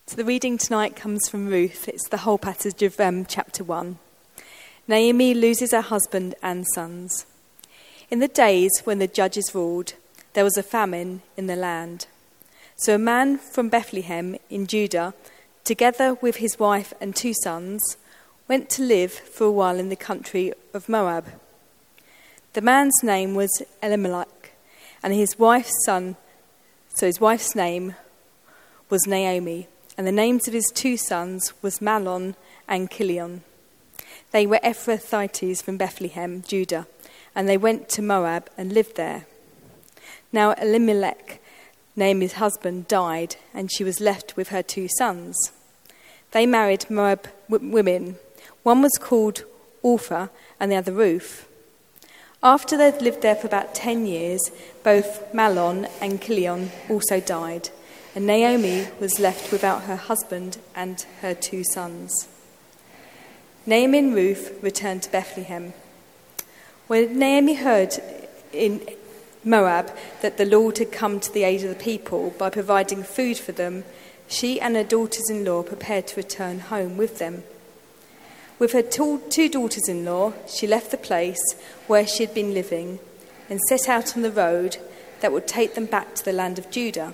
So the reading tonight comes from Ruth. It's the whole passage of chapter 1. Naomi loses her husband and sons. In the days when the judges ruled, there was a famine in the land. So a man from Bethlehem in Judah, together with his wife and 2 sons, went to live for a while in the country of Moab. The man's name was Elimelech, and his wife's name was Naomi, and the names of his 2 sons was Mahlon and Chilion. They were Ephrathites from Bethlehem, Judah, and they went to Moab and lived there. Now Elimelech, Naomi's husband, died, and she was left with her 2 sons. They married Moab women. One was called Orpah and the other Ruth. After they'd lived there for about 10 years, both Mahlon and Chilion also died, and Naomi was left without her husband and her 2 sons. Naomi and Ruth returned to Bethlehem. When Naomi heard in Moab that the Lord had come to the aid of the people by providing food for them, she and her daughters-in-law prepared to return home with them. With her 2 daughters-in-law, she left the place where she had been living and set out on the road that would take them back to the land of Judah.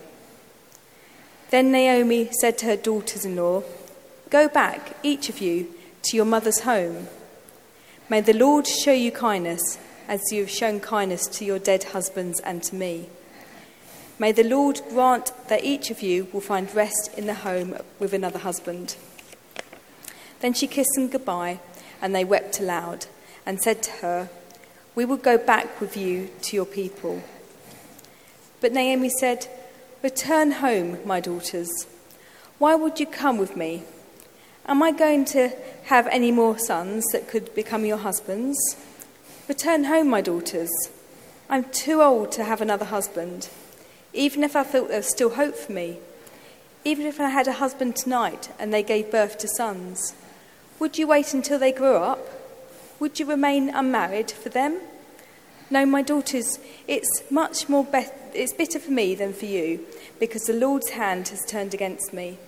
Then Naomi said to her daughters-in-law, "Go back, each of you, to your mother's home. May the Lord show you kindness as you have shown kindness to your dead husbands and to me. May the Lord grant that each of you will find rest in the home with another husband." Then she kissed them goodbye, and they wept aloud and said to her, "We will go back with you to your people." But Naomi said, "Return home, my daughters. Why would you come with me? Am I going to have any more sons that could become your husbands? Return home, my daughters. I'm too old to have another husband. Even if I felt there was still hope for me, even if I had a husband tonight and they gave birth to sons, would you wait until they grew up? Would you remain unmarried for them? No, my daughters, it's bitter for me than for you, because the Lord's hand has turned against me."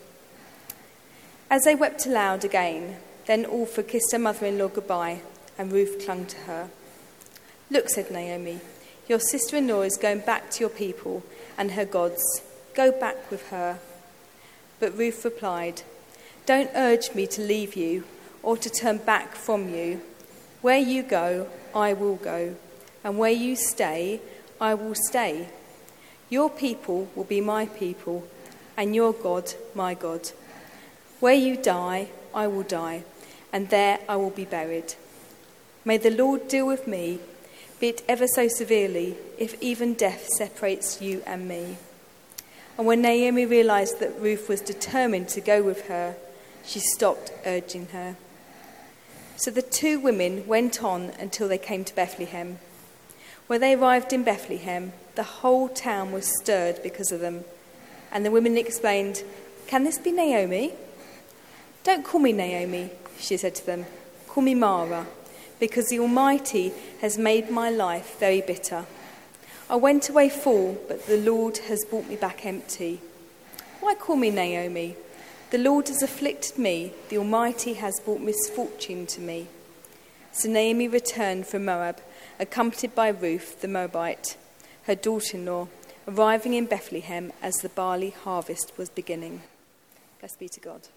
As they wept aloud again, then Orpah kissed her mother-in-law goodbye, and Ruth clung to her. "Look," said Naomi, "your sister-in-law is going back to your people and her gods. Go back with her." But Ruth replied, "Don't urge me to leave you or to turn back from you. Where you go, I will go, and where you stay, I will stay. Your people will be my people, and your God, my God. Where you die, I will die, and there I will be buried. May the Lord deal with me, be it ever so severely, if even death separates you and me." And when Naomi realized that Ruth was determined to go with her, she stopped urging her. So the 2 women went on until they came to Bethlehem. When they arrived in Bethlehem, the whole town was stirred because of them. And the women exclaimed, "Can this be Naomi?" "Don't call me Naomi," she said to them. "Call me Mara, because the Almighty has made my life very bitter. I went away full, but the Lord has brought me back empty. Why call me Naomi? The Lord has afflicted me. The Almighty has brought misfortune to me." So Naomi returned from Moab, accompanied by Ruth the Moabite, her daughter-in-law, arriving in Bethlehem as the barley harvest was beginning. Blessed be to God.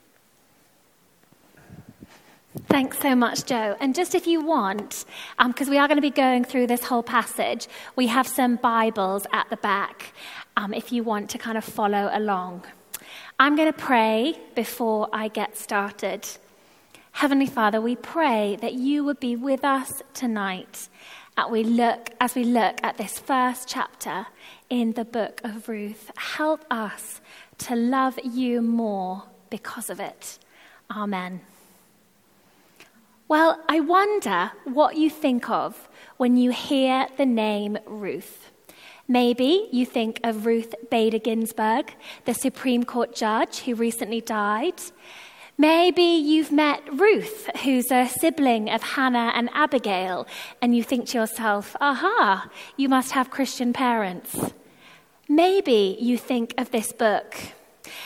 Thanks so much, Joe. And just if you want, because we are going to be going through this whole passage, we have some Bibles at the back if you want to kind of follow along. I'm going to pray before I get started. Heavenly Father, we pray that you would be with us tonight as we look at this first chapter in the book of Ruth. Help us to love you more because of it. Amen. Well, I wonder what you think of when you hear the name Ruth. Maybe you think of Ruth Bader Ginsburg, the Supreme Court judge who recently died. Maybe you've met Ruth, who's a sibling of Hannah and Abigail, and you think to yourself, aha, you must have Christian parents. Maybe you think of this book.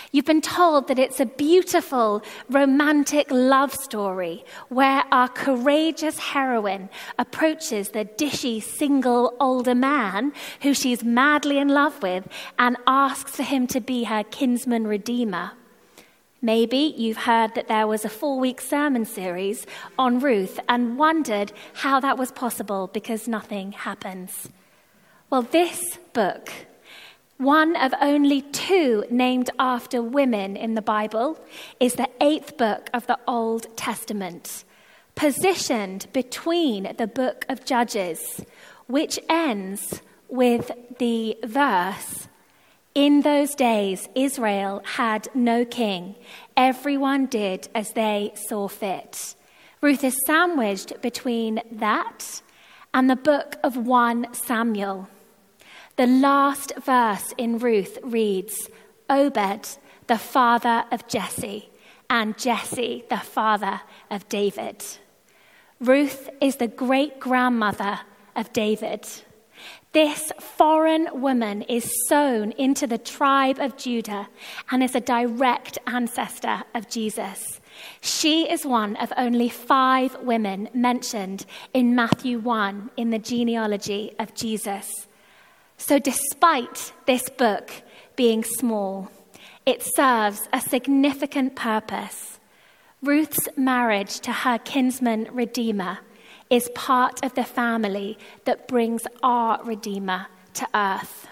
You've been told that it's a beautiful, romantic love story where our courageous heroine approaches the dishy, single older man who she's madly in love with and asks for him to be her kinsman redeemer. Maybe you've heard that there was a 4-week sermon series on Ruth and wondered how that was possible because nothing happens. Well, this book, one of only 2 named after women in the Bible, is the 8th book of the Old Testament, positioned between the book of Judges, which ends with the verse, "In those days Israel had no king. Everyone did as they saw fit." Ruth is sandwiched between that and the book of 1 Samuel. The last verse in Ruth reads, "Obed, the father of Jesse, and Jesse, the father of David." Ruth is the great-grandmother of David. This foreign woman is sown into the tribe of Judah and is a direct ancestor of Jesus. She is one of only 5 women mentioned in Matthew 1 in the genealogy of Jesus. So despite this book being small, it serves a significant purpose. Ruth's marriage to her kinsman redeemer is part of the family that brings our Redeemer to earth.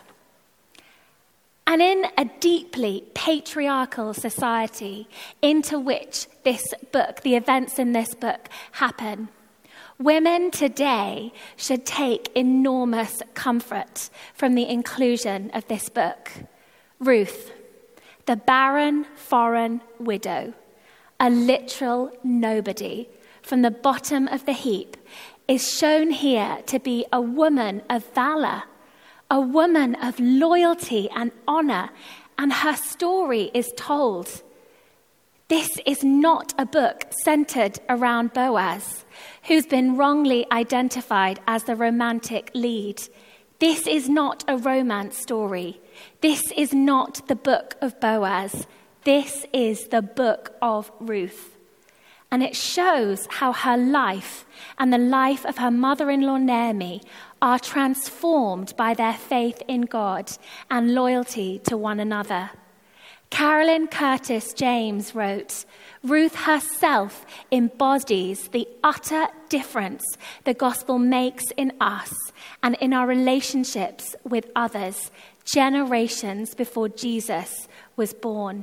And in a deeply patriarchal society into which this book, the events in this book, happen, women today should take enormous comfort from the inclusion of this book. Ruth, the barren foreign widow, a literal nobody from the bottom of the heap, is shown here to be a woman of valor, a woman of loyalty and honor, and her story is told. This is not a book centered around Boaz, who's been wrongly identified as the romantic lead. This is not a romance story. This is not the book of Boaz. This is the book of Ruth. And it shows how her life and the life of her mother-in-law Naomi are transformed by their faith in God and loyalty to one another. Carolyn Curtis James wrote, "Ruth herself embodies the utter difference the gospel makes in us and in our relationships with others, generations before Jesus was born."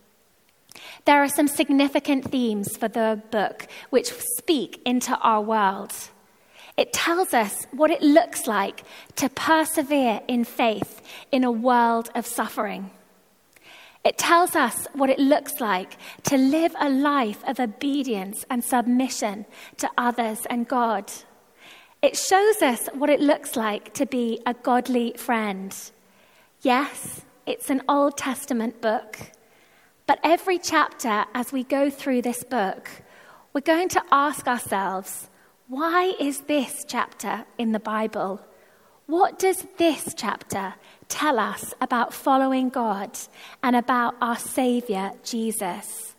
There are some significant themes for the book which speak into our world. It tells us what it looks like to persevere in faith in a world of suffering. It tells us what it looks like to live a life of obedience and submission to others and God. It shows us what it looks like to be a godly friend. Yes, it's an Old Testament book, but every chapter as we go through this book, we're going to ask ourselves, why is this chapter in the Bible? What does this chapter tell us about following God and about our Saviour, Jesus?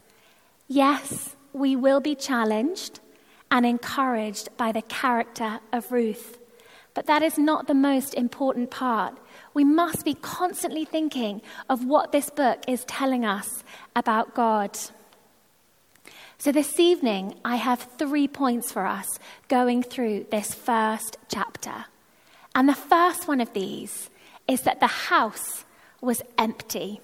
Yes, we will be challenged and encouraged by the character of Ruth, but that is not the most important part. We must be constantly thinking of what this book is telling us about God. So this evening, I have 3 points for us going through this first chapter. And the first one of these is that the house was empty.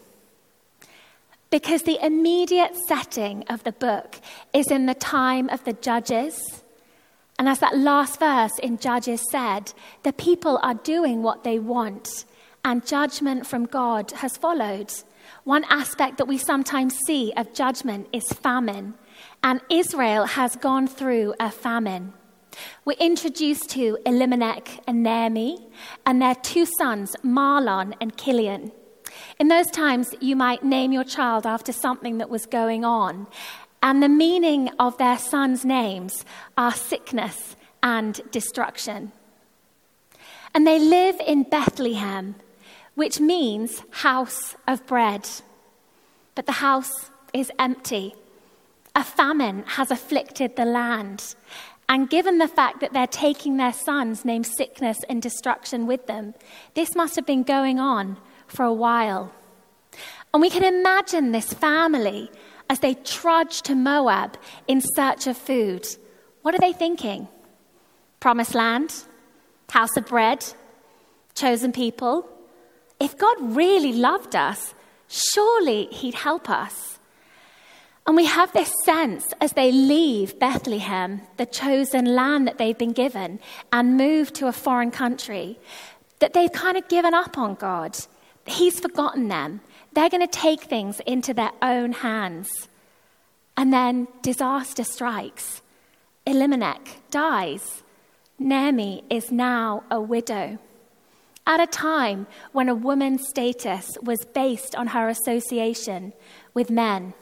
Because the immediate setting of the book is in the time of the Judges. And as that last verse in Judges said, the people are doing what they want, and judgment from God has followed. One aspect that we sometimes see of judgment is famine, and Israel has gone through a famine. We're introduced to Elimelech and Naomi and their 2 sons, Mahlon and Chilion. In those times, you might name your child after something that was going on, and the meaning of their sons' names are sickness and destruction. And they live in Bethlehem, which means house of bread. but the house is empty. A famine has afflicted the land. And given the fact that they're taking their sons named Sickness and Destruction with them, this must have been going on for a while. And we can imagine this family as they trudge to Moab in search of food. What are they thinking? Promised land? House of bread? Chosen people? If God really loved us, surely he'd help us. And we have this sense as they leave Bethlehem, the chosen land that they've been given, and move to a foreign country, that they've kind of given up on God. He's forgotten them. They're going to take things into their own hands. And then disaster strikes. Elimelech dies. Naomi is now a widow. At a time when a woman's status was based on her association with men.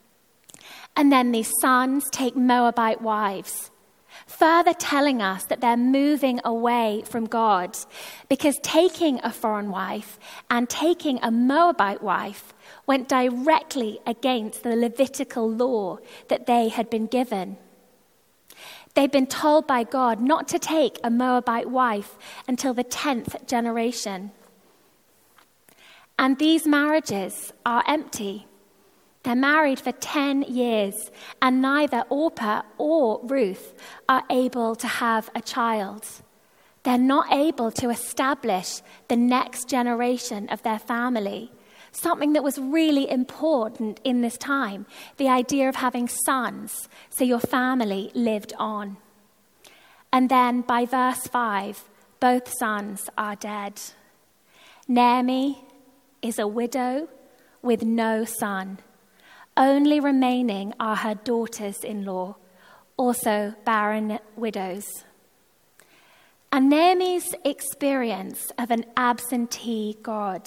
And then these sons take Moabite wives, further telling us that they're moving away from God, because taking a foreign wife and taking a Moabite wife went directly against the Levitical law that they had been given. They'd been told by God not to take a Moabite wife until the 10th generation. And these marriages are empty. They're married for 10 years, and neither Orpah or Ruth are able to have a child. They're not able to establish the next generation of their family, something that was really important in this time, the idea of having sons, so your family lived on. And then by verse 5, both sons are dead. Naomi is a widow with no son. Only remaining are her daughters-in-law, also barren widows. And Naomi's experience of an absentee God,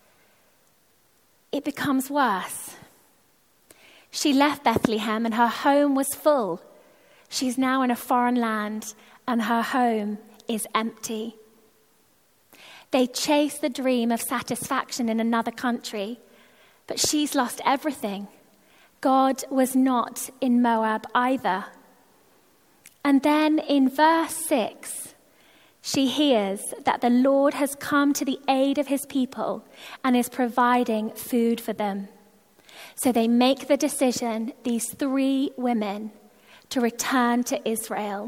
it becomes worse. She left Bethlehem and her home was full. She's now in a foreign land and her home is empty. They chase the dream of satisfaction in another country, but she's lost everything. God was not in Moab either. And then in verse 6, she hears that the Lord has come to the aid of his people and is providing food for them. So they make the decision, these 3 women, to return to Israel.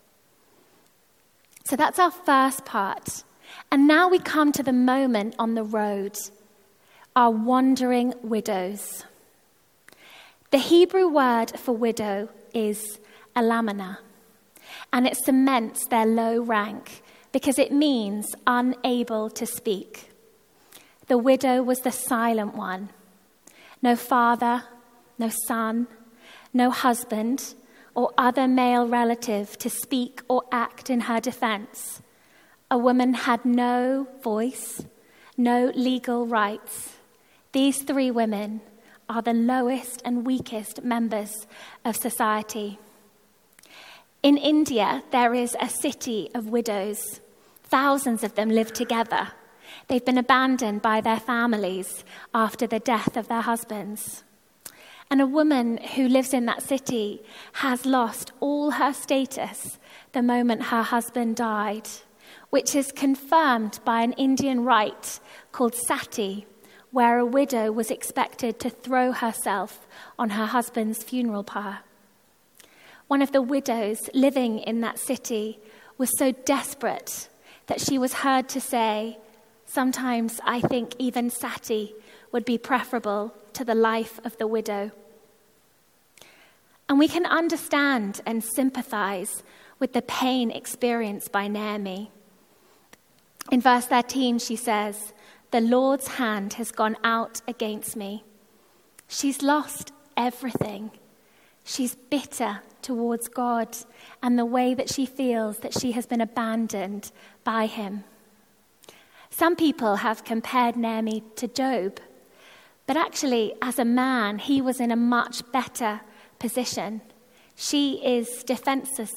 So that's our first part. And now we come to the moment on the road, our wandering widows. The Hebrew word for widow is alamana, and it cements their low rank because it means unable to speak. The widow was the silent one. No father, no son, no husband, or other male relative to speak or act in her defense. A woman had no voice, no legal rights. These 3 women are the lowest and weakest members of society. In India, there is a city of widows. Thousands of them live together. They've been abandoned by their families after the death of their husbands. And a woman who lives in that city has lost all her status the moment her husband died, which is confirmed by an Indian rite called sati, where a widow was expected to throw herself on her husband's funeral pyre. One of the widows living in that city was so desperate that she was heard to say, "Sometimes I think even sati would be preferable to the life of the widow." And we can understand and sympathize with the pain experienced by Naomi. In verse 13, she says, "The Lord's hand has gone out against me." She's lost everything. She's bitter towards God and the way that she feels that she has been abandoned by him. Some people have compared Naomi to Job, but actually, as a man, he was in a much better position. She is defenseless.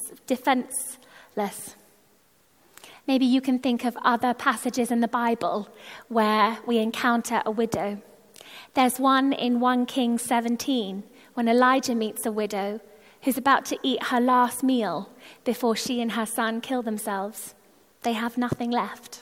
Maybe you can think of other passages in the Bible where we encounter a widow. There's one in 1 Kings 17 when Elijah meets a widow who's about to eat her last meal before she and her son kill themselves. They have nothing left.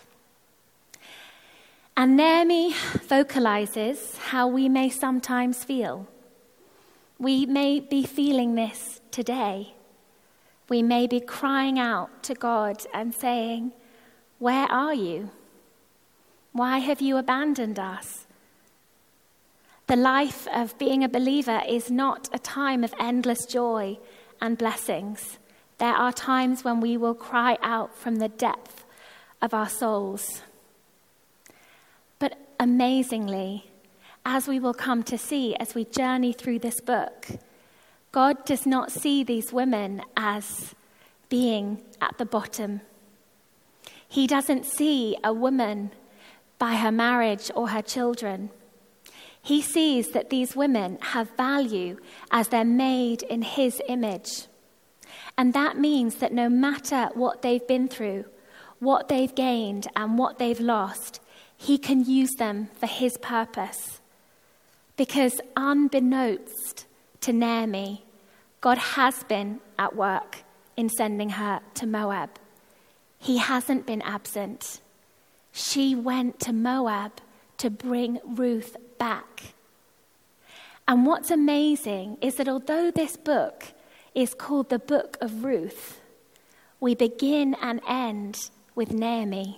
And Naomi vocalizes how we may sometimes feel. We may be feeling this today. We may be crying out to God and saying, "Where are you? Why have you abandoned us?" The life of being a believer is not a time of endless joy and blessings. There are times when we will cry out from the depth of our souls. But amazingly, as we will come to see as we journey through this book, God does not see these women as being at the bottom. He doesn't see a woman by her marriage or her children. He sees that these women have value as they're made in his image. And that means that no matter what they've been through, what they've gained and what they've lost, he can use them for his purpose. Because unbeknownst to Naomi, God has been at work in sending her to Moab. He hasn't been absent. She went to Moab to bring Ruth back. And what's amazing is that although this book is called the Book of Ruth, we begin and end with Naomi.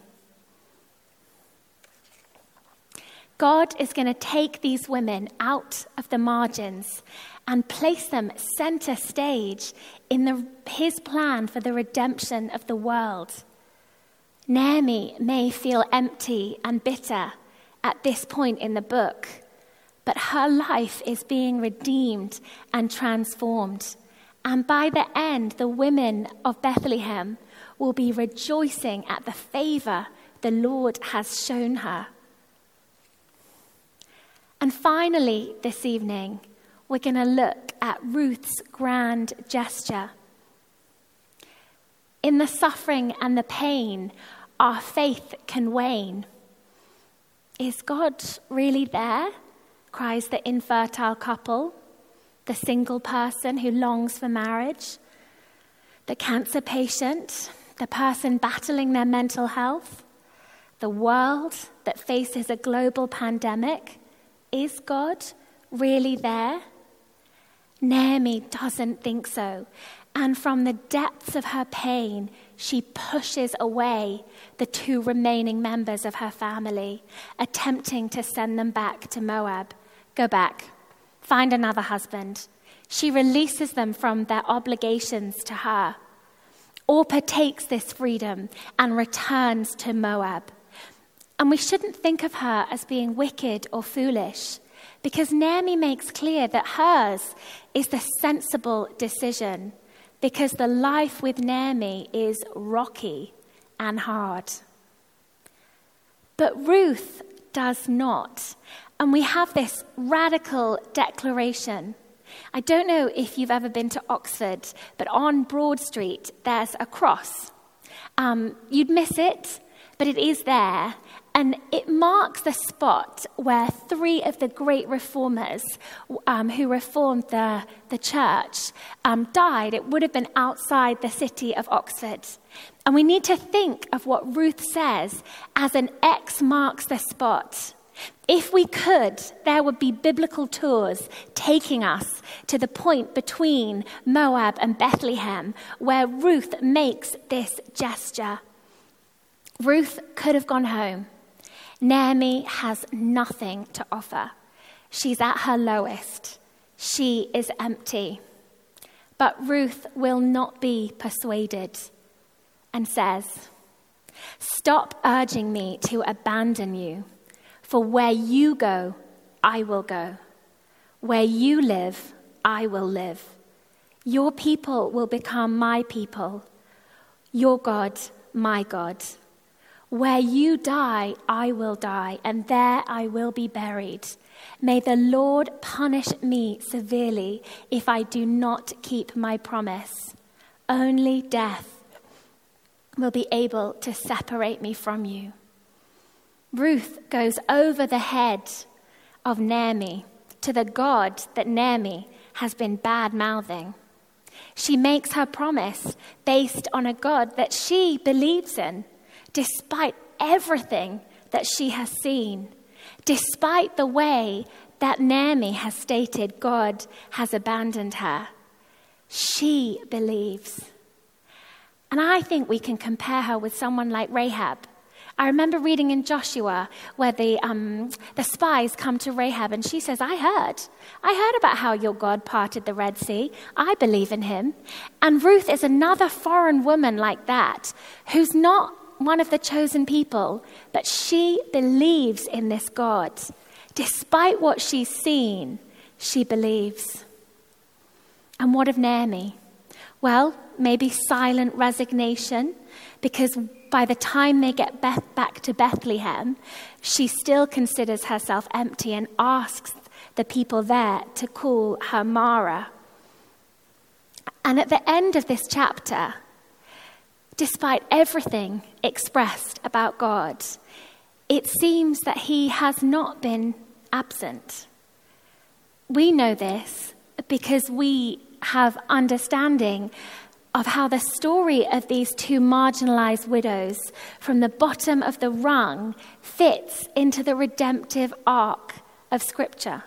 God is going to take these women out of the margins and place them center stage in his plan for the redemption of the world. Naomi may feel empty and bitter at this point in the book, but her life is being redeemed and transformed. And by the end, the women of Bethlehem will be rejoicing at the favor the Lord has shown her. And finally, this evening, we're going to look at Ruth's grand gesture. In the suffering and the pain, our faith can wane. Is God really there? Cries the infertile couple, the single person who longs for marriage, the cancer patient, the person battling their mental health, the world that faces a global pandemic. Is God really there? Naomi doesn't think so. And from the depths of her pain, she pushes away the 2 remaining members of her family, attempting to send them back to Moab. Go back. Find another husband. She releases them from their obligations to her. Orpah takes this freedom and returns to Moab. And we shouldn't think of her as being wicked or foolish, because Naomi makes clear that hers is the sensible decision, because the life with Naomi is rocky and hard. But Ruth does not. And we have this radical declaration. I don't know if you've ever been to Oxford, but on Broad Street, there's a cross. You'd miss it, but it is there. And it marks the spot where 3 of the great reformers who reformed the church died. It would have been outside the city of Oxford. And we need to think of what Ruth says as an X marks the spot. If we could, there would be biblical tours taking us to the point between Moab and Bethlehem where Ruth makes this gesture. Ruth could have gone home. Naomi has nothing to offer. She's at her lowest. She is empty. But Ruth will not be persuaded and says, "Stop urging me to abandon you. For where you go, I will go. Where you live, I will live. Your people will become my people. Your God, my God. Where you die, I will die, and there I will be buried. May the Lord punish me severely if I do not keep my promise. Only death will be able to separate me from you." Ruth goes over the head of Naomi to the God that Naomi has been bad-mouthing. She makes her promise based on a God that she believes in, despite everything that she has seen, despite the way that Naomi has stated God has abandoned her. She believes. And I think we can compare her with someone like Rahab. I remember reading in Joshua where the spies come to Rahab and she says, I heard about how your God parted the Red Sea. I believe in him. And Ruth is another foreign woman like that, who's not one of the chosen people, but she believes in this God. Despite what she's seen, she believes. And what of Naomi? Well, maybe silent resignation, because by the time they get back to Bethlehem, she still considers herself empty and asks the people there to call her Mara. And at the end of this chapter, despite everything expressed about God, it seems that he has not been absent. We know this because we have understanding of how the story of these two marginalized widows from the bottom of the rung fits into the redemptive arc of Scripture.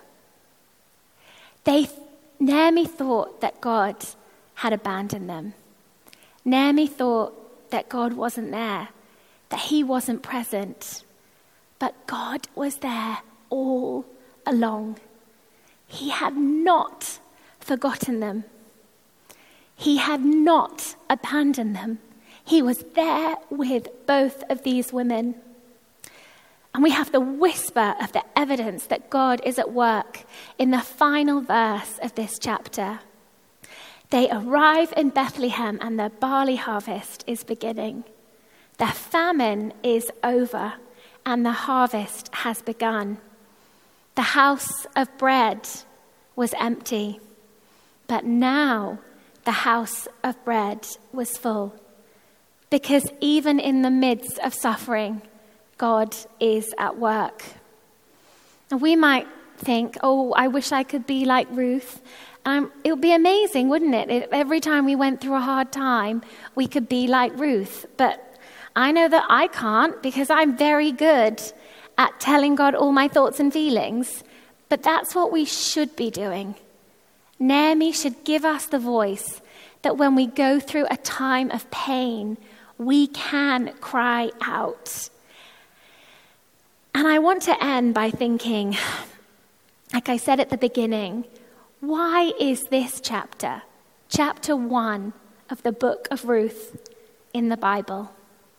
Naomi thought that God had abandoned them. Naomi thought that God wasn't there, that he wasn't present. But God was there all along. He had not forgotten them. He had not abandoned them. He was there with both of these women. And we have the whisper of the evidence that God is at work in the final verse of this chapter. They arrive in Bethlehem and the barley harvest is beginning. The famine is over and the harvest has begun. The house of bread was empty, but now the house of bread was full. Because even in the midst of suffering, God is at work. And we might think, oh, I wish I could be like Ruth. It would be amazing, wouldn't it? If every time we went through a hard time, we could be like Ruth. But I know that I can't, because I'm very good at telling God all my thoughts and feelings. But that's what we should be doing. Naomi should give us the voice that when we go through a time of pain, we can cry out. And I want to end by thinking, like I said at the beginning, why is this chapter, chapter 1 of the book of Ruth, in the Bible?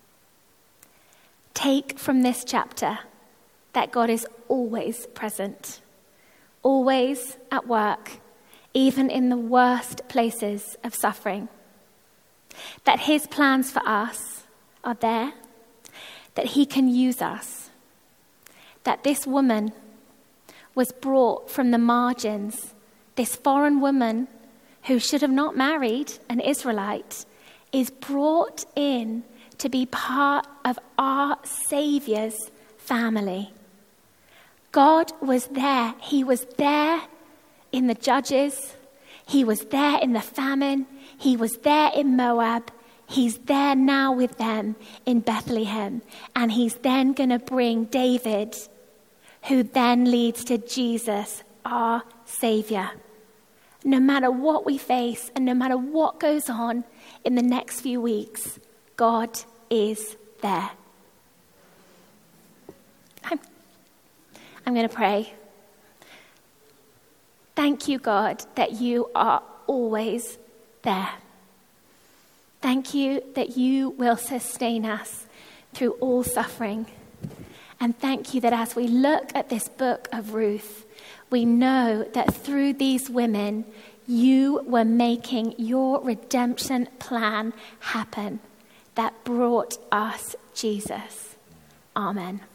Take from this chapter that God is always present, always at work, even in the worst places of suffering. That his plans for us are there, that he can use us. That this woman was brought from the margins. This foreign woman who should have not married an Israelite is brought in to be part of our Saviour's family. God was there. He was there in the Judges. He was there in the famine. He was there in Moab. He's there now with them in Bethlehem. And he's then going to bring David, who then leads to Jesus, our Saviour. No matter what we face and no matter what goes on in the next few weeks, God is there. I'm going to pray. Thank you, God, that you are always there. Thank you that you will sustain us through all suffering. And thank you that as we look at this book of Ruth, we know that through these women, you were making your redemption plan happen that brought us Jesus. Amen.